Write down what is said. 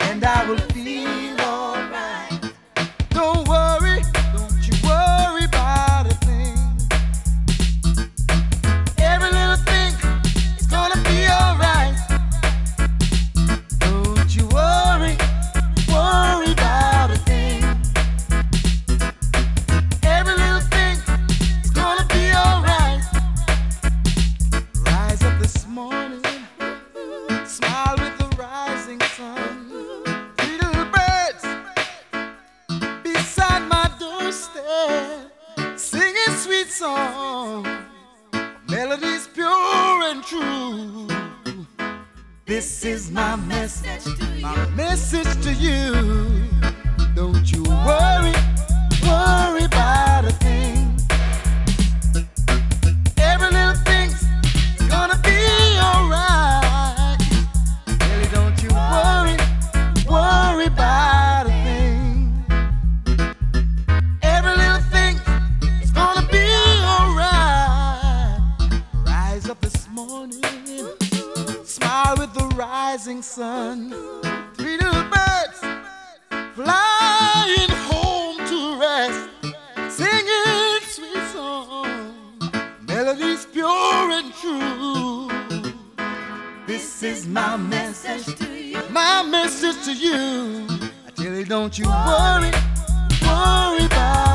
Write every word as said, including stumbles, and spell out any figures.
and I will feel alright. Don't worry, don't you worry about a thing. Every little thing is gonna be alright. Don't you worry, worry about a thing. Every little thing is gonna be alright. Rise up this morning, smile with the rising sun. Three little birds beside my doorstep, singing sweet songs, melodies pure and true. This is my message, my message to you. Don't you worry, worry about a thing. Every little thing's gonna be alright. Really, don't you worry, worry about a thing. Every little thing is gonna be alright. Rise up this morning, smile with the rising sun. Three little birds flying home to rest, singing sweet songs, melodies pure and true. This is my message to you, my message to you. I tell you, don't you worry, worry about